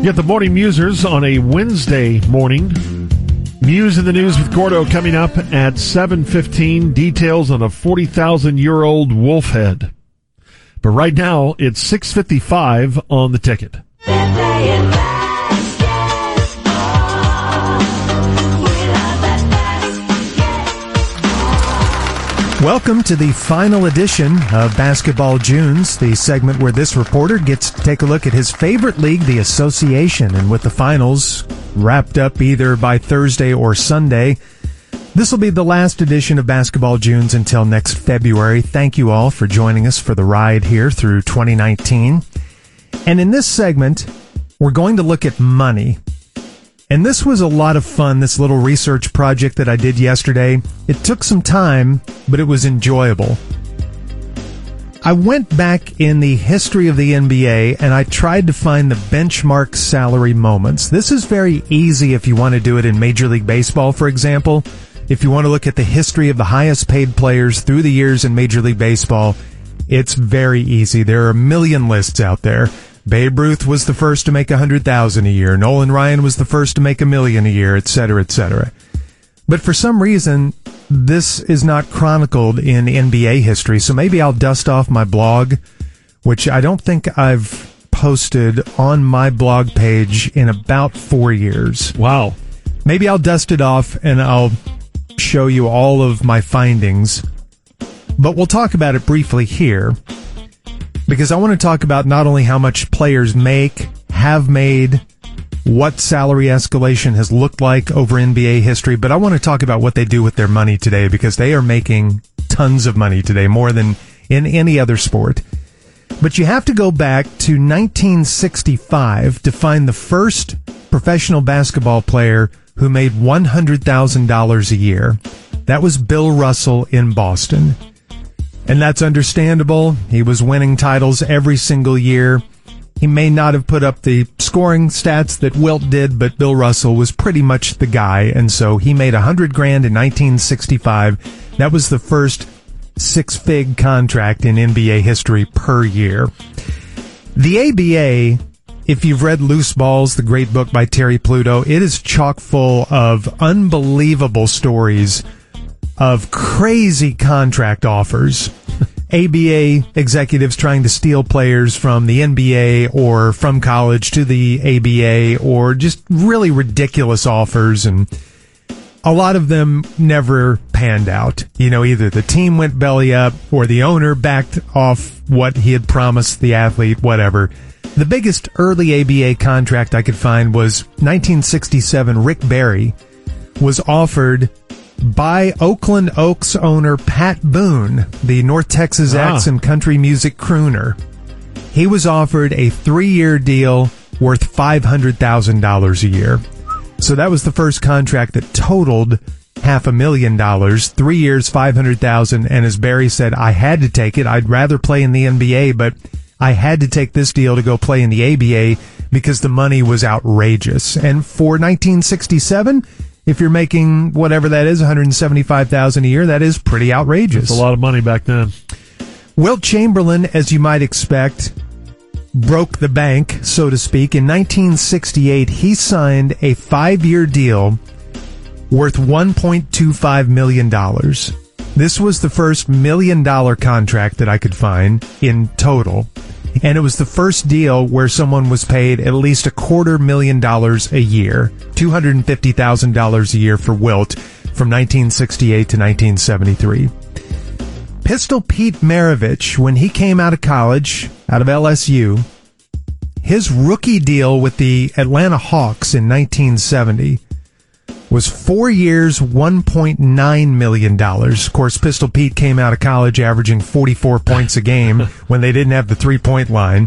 Get the Morning Musers on a Wednesday morning. Muse in the News with Gordo coming up at 7:15. Details on a 40,000-year-old wolf head. But right now, it's 6:55 on the ticket. Welcome to the final edition of Basketball Junes, the segment where this reporter gets to take a look at his favorite league, the Association, and with the finals wrapped up either by Thursday or Sunday, this will be the last edition of Basketball Junes until next February. Thank you all for joining us for the ride here through 2019. And in this segment, we're going to look at money. And this was a lot of fun, this little research project that I did yesterday. It took some time, but it was enjoyable. I went back in the history of the NBA and I tried to find the benchmark salary moments. This is very easy if you want to do it in Major League Baseball, for example. If you want to look at the history of the highest paid players through the years in Major League Baseball, it's very easy. There are a million lists out there. Babe Ruth was the first to make $100,000 a year. Nolan Ryan was the first to make $1 million a year, etc., etc. But for some reason, this is not chronicled in NBA history, so maybe I'll dust off my blog, which I don't think I've posted on my blog page in about 4 years. Wow. Maybe I'll dust it off and I'll show you all of my findings. But we'll talk about it briefly here, because I want to talk about not only how much players make, have made, what salary escalation has looked like over NBA history, but I want to talk about what they do with their money today, because they are making tons of money today, more than in any other sport. But you have to go back to 1965 to find the first professional basketball player who made $100,000 a year. That was Bill Russell in Boston. And that's understandable. He was winning titles every single year. He may not have put up the scoring stats that Wilt did, but Bill Russell was pretty much the guy. And so he made $100,000 in 1965. That was the first six-fig contract in NBA history per year. The ABA, if you've read Loose Balls, the great book by Terry Pluto, it is chock full of unbelievable stories of crazy contract offers. ABA executives trying to steal players from the NBA or from college to the ABA, or just really ridiculous offers, and a lot of them never panned out. You know, either the team went belly up or the owner backed off what he had promised the athlete, whatever. The biggest early ABA contract I could find was 1967. Rick Barry was offered by Oakland Oaks owner Pat Boone, the North Texas acts and country music crooner. He was offered a 3-year deal worth $500,000 a year. So that was the first contract that totaled $500,000, 3 years, $500,000. And as Barry said, I had to take it. I'd rather play in the NBA, but I had to take this deal to go play in the ABA because the money was outrageous. And for 1967, if you're making whatever that is, $175,000 a year, that is pretty outrageous. That's a lot of money back then. Wilt Chamberlain, as you might expect, broke the bank, so to speak. In 1968, he signed a 5-year deal worth $1.25 million. This was the first $1 million contract that I could find in total. And it was the first deal where someone was paid at least $250,000 a year, $250,000 a year for Wilt from 1968 to 1973. Pistol Pete Maravich, when he came out of college, out of LSU, his rookie deal with the Atlanta Hawks in 1970 was 4 years, $1.9 million. Of course, Pistol Pete came out of college averaging 44 points a game when they didn't have the three-point line.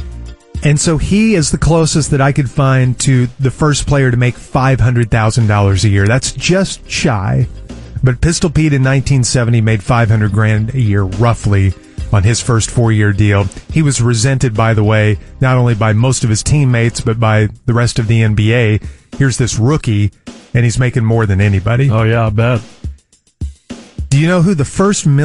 And so he is the closest that I could find to the first player to make $500,000 a year. That's just shy. But Pistol Pete in 1970 made $500,000 a year roughly on his first 4-year deal. He was resented, by the way, not only by most of his teammates, but by the rest of the NBA. Here's this rookie, and he's making more than anybody. Oh, yeah, I bet. Do you know who the first $1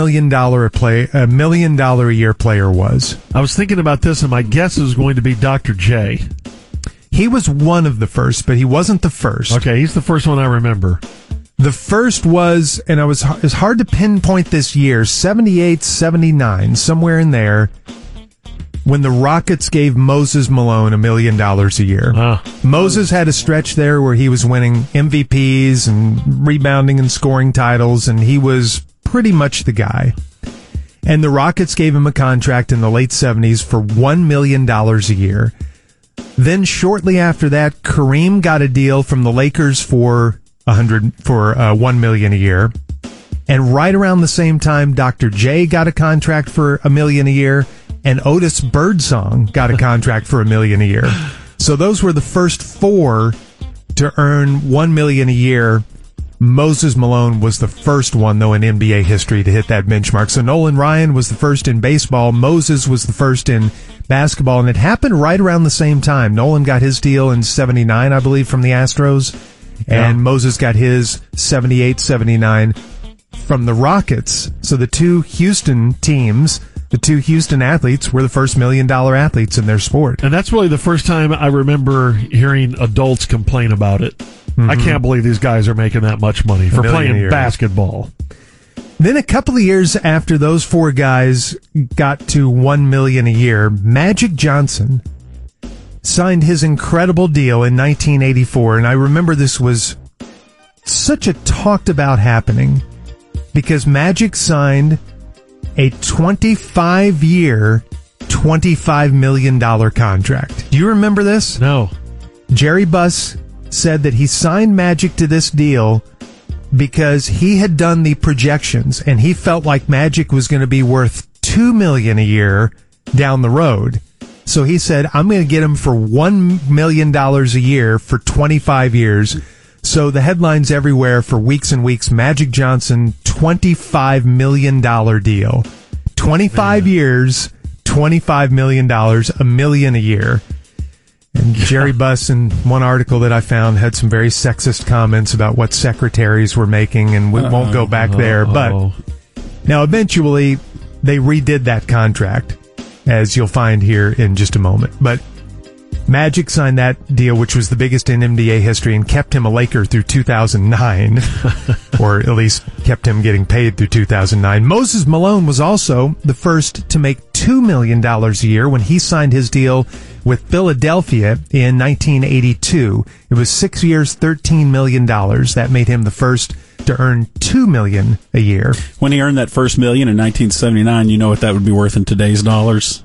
million a year player was? I was thinking about this, and my guess is going to be Dr. J. He was one of the first, but he wasn't the first. Okay, he's the first one I remember. The first was, and it's hard to pinpoint this year, 78, 79, somewhere in there, when the Rockets gave Moses Malone $1 million a year. Moses had a stretch there where he was winning MVPs and rebounding and scoring titles, and he was pretty much the guy. And the Rockets gave him a contract in the late 70s for $1 million a year. Then shortly after that, Kareem got a deal from the Lakers for $1 million a year. And right around the same time, Dr. J got a contract for $1 million a year, and Otis Birdsong got a contract for $1 million a year. So those were the first four to earn $1 million a year. Moses Malone was the first one, though, in NBA history to hit that benchmark. So Nolan Ryan was the first in baseball. Moses was the first in basketball, and it happened right around the same time. Nolan got his deal in 79, I believe, from the Astros, and Moses got his 78, 79 from the Rockets. So the two Houston teams, the two Houston athletes, were the first $1 million athletes in their sport. And that's really the first time I remember hearing adults complain about it. Mm-hmm. I can't believe these guys are making that much money for playing basketball. Then a couple of years after those four guys got to $1 million a year, Magic Johnson signed his incredible deal in 1984. And I remember this was such a talked about happening because Magic signed a 25-year, $25 million contract. Do you remember this? No. Jerry Buss said that he signed Magic to this deal because he had done the projections and he felt like Magic was going to be worth $2 million a year down the road. So he said, I'm going to get him for $1 million a year for 25 years. So the headlines everywhere for weeks and weeks, Magic Johnson, $25 million deal. 25 years, $25 million, $1 million a year. And Jerry Buss, in one article that I found, had some very sexist comments about what secretaries were making, and we won't go back there. But now, eventually, they redid that contract, as you'll find here in just a moment. But Magic signed that deal, which was the biggest in NBA history, and kept him a Laker through 2009, or at least kept him getting paid through 2009. Moses Malone was also the first to make $2 million a year when he signed his deal with Philadelphia in 1982. It was 6 years, $13 million. That made him the first to earn $2 million a year. When he earned that first million in 1979, you know what that would be worth in today's dollars?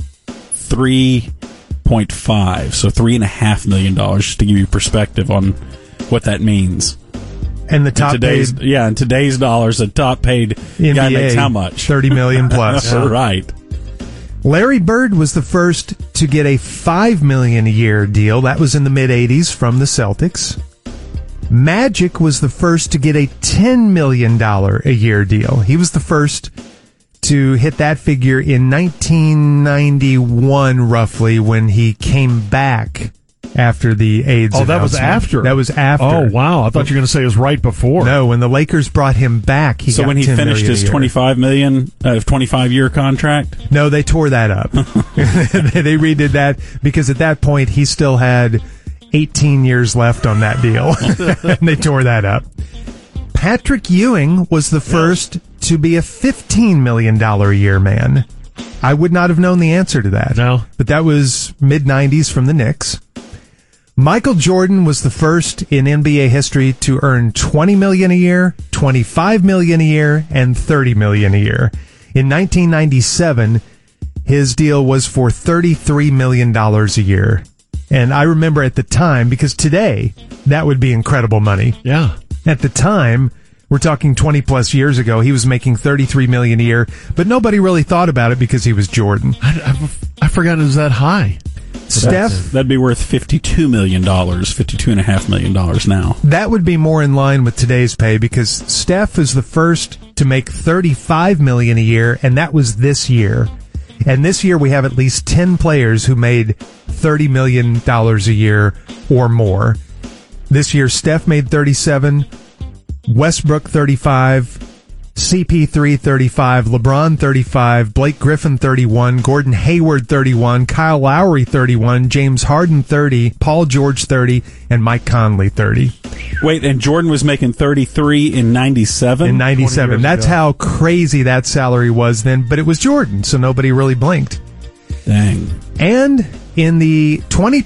3.5, so $3.5 million, just to give you perspective on what that means. And the top paid, in today's dollars, the top paid NBA guy makes how much? $30 million plus. Right. Larry Bird was the first to get a $5 million a year deal. That was in the mid-'80s from the Celtics. Magic was the first to get a $10 million a year deal. He was the first to hit that figure in 1991, roughly, when he came back after the AIDS announcement. That was after? That was after. Oh, wow. I thought you were going to say it was right before. No, when the Lakers brought him back, he got when he finished his $25-year contract? No, they tore that up. They redid that because at that point he still had 18 years left on that deal. And they tore that up. Patrick Ewing was the first to be a $15 million a year man. I would not have known the answer to that. No. But that was mid-'90s from the Knicks. Michael Jordan was the first in NBA history to earn $20 million a year, $25 million a year, and $30 million a year. In 1997, his deal was for $33 million a year. And I remember at the time, because today, that would be incredible money. Yeah. At the time, we're talking 20 plus years ago, he was making $33 million a year, but nobody really thought about it because he was Jordan. I forgot it was that high. Steph? That'd be worth $52 million, $52.5 million now. That would be more in line with today's pay because Steph is the first to make $35 million a year, and that was this year. And this year we have at least 10 players who made $30 million a year or more. This year Steph made 37, Westbrook 35, CP3 35, LeBron 35, Blake Griffin 31, Gordon Hayward 31, Kyle Lowry 31, James Harden 30, Paul George 30, and Mike Conley 30. Wait, and Jordan was making 33 in 97? In 97. That's how crazy that salary was then, but it was Jordan, so nobody really blinked. Dang. And in the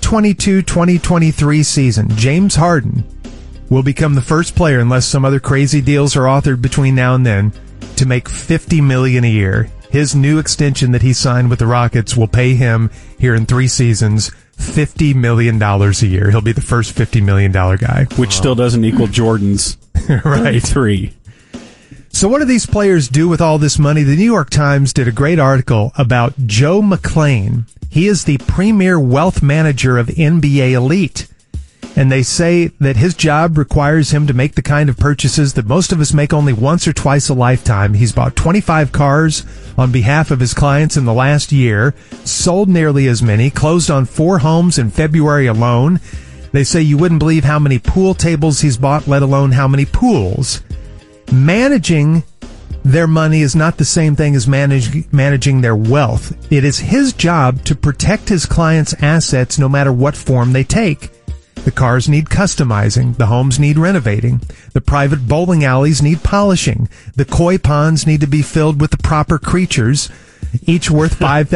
2022-2023 season, James Harden will become the first player, unless some other crazy deals are authored between now and then, to make $50 million a year. His new extension that he signed with the Rockets will pay him, here in 3 seasons, $50 million a year. He'll be the first $50 million guy. Which still doesn't equal Jordan's right. 33. So what do these players do with all this money? The New York Times did a great article about Joe McClain. He is the premier wealth manager of NBA Elite. And they say that his job requires him to make the kind of purchases that most of us make only once or twice a lifetime. He's bought 25 cars on behalf of his clients in the last year, sold nearly as many, closed on 4 homes in February alone. They say you wouldn't believe how many pool tables he's bought, let alone how many pools. Managing their money is not the same thing as managing their wealth. It is his job to protect his clients' assets no matter what form they take. The cars need customizing. The homes need renovating. The private bowling alleys need polishing. The koi ponds need to be filled with the proper creatures, each worth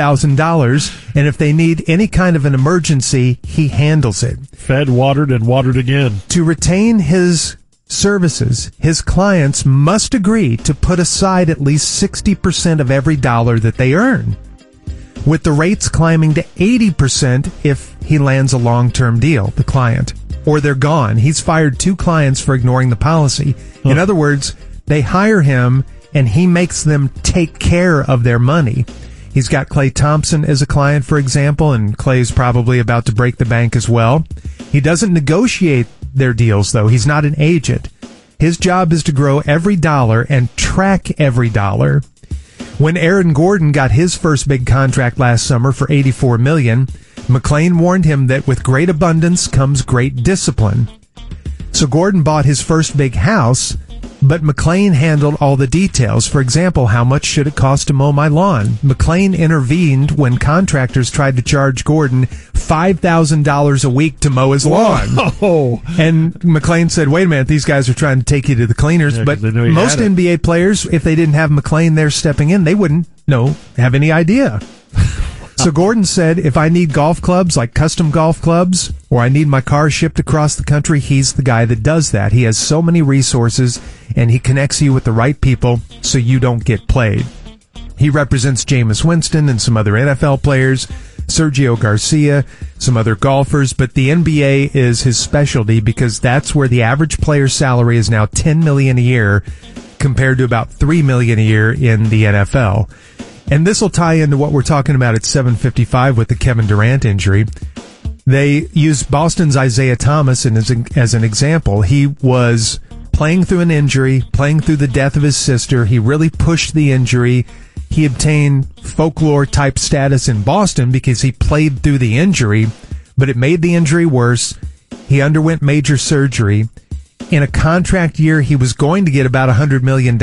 $5,000. And if they need any kind of an emergency, he handles it. Fed, watered, and watered again. To retain his services, his clients must agree to put aside at least 60% of every dollar that they earn, with the rates climbing to 80% if he lands a long-term deal, the client, or they're gone. He's fired 2 clients for ignoring the policy. In other words, they hire him and he makes them take care of their money. He's got Klay Thompson as a client, for example, and Klay's probably about to break the bank as well. He doesn't negotiate their deals, though. He's not an agent. His job is to grow every dollar and track every dollar. When Aaron Gordon got his first big contract last summer for $84 million, McClain warned him that with great abundance comes great discipline. So Gordon bought his first big house, but McClain handled all the details. For example, how much should it cost to mow my lawn? McClain intervened when contractors tried to charge Gordon $5,000 a week to mow his lawn. Oh. And McClain said, wait a minute, these guys are trying to take you to the cleaners. Yeah, but most NBA players, if they didn't have McClain there stepping in, they wouldn't have any idea. So Gordon said, if I need golf clubs, like custom golf clubs, or I need my car shipped across the country, he's the guy that does that. He has so many resources, and he connects you with the right people so you don't get played. He represents Jameis Winston and some other NFL players, Sergio Garcia, some other golfers, but the NBA is his specialty because that's where the average player's salary is now $10 million a year compared to about $3 million a year in the NFL. And this will tie into what we're talking about at 7:55 with the Kevin Durant injury. They used Boston's Isaiah Thomas as an example. He was playing through an injury, playing through the death of his sister. He really pushed the injury. He obtained folklore-type status in Boston because he played through the injury, but it made the injury worse. He underwent major surgery. In a contract year, he was going to get about $100 million,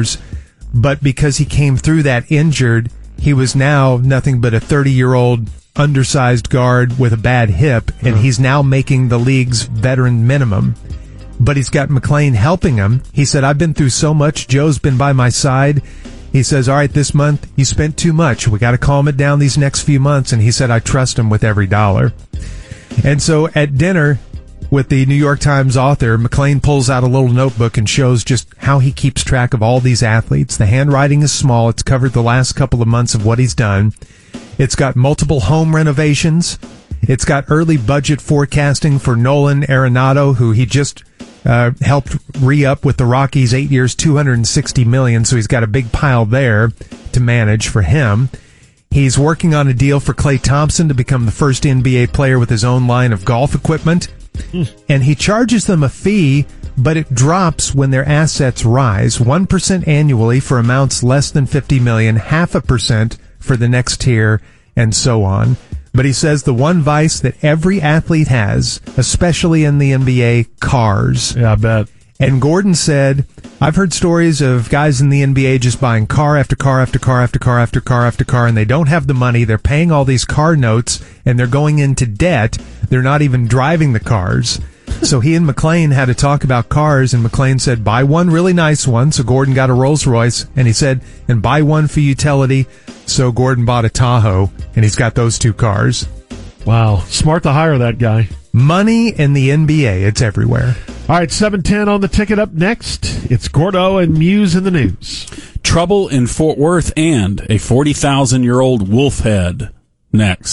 but because he came through that injured, he was now nothing but a 30-year-old undersized guard with a bad hip, and he's now making the league's veteran minimum. But he's got McClain helping him. He said, I've been through so much. Joe's been by my side. He says, all right, this month you spent too much. We got to calm it down these next few months. And he said, I trust him with every dollar. And so at dinner with the New York Times author, McClain pulls out a little notebook and shows just how he keeps track of all these athletes. The handwriting is small. It's covered the last couple of months of what he's done. It's got multiple home renovations. It's got early budget forecasting for Nolan Arenado, who he just helped re-up with the Rockies, 8 years, $260 million. So he's got a big pile there to manage for him. He's working on a deal for Klay Thompson to become the first NBA player with his own line of golf equipment. And he charges them a fee, but it drops when their assets rise. 1% annually for amounts less than $50 million, 0.5% for the next tier, and so on. But he says the one vice that every athlete has, especially in the NBA, cars. Yeah, I bet. And Gordon said, I've heard stories of guys in the NBA just buying car after car after car after car after car after car, and they don't have the money. They're paying all these car notes, and they're going into debt. They're not even driving the cars. So he and McClain had to talk about cars, and McClain said, buy one really nice one. So Gordon got a Rolls Royce, and he said, and buy one for utility. So Gordon bought a Tahoe, and he's got those two cars. Wow. Smart to hire that guy. Money in the NBA. It's everywhere. All right, 7:10 on the ticket. Up next, it's Gordo and Muse in the news. Trouble in Fort Worth and a 40,000-year-old wolf head. Next.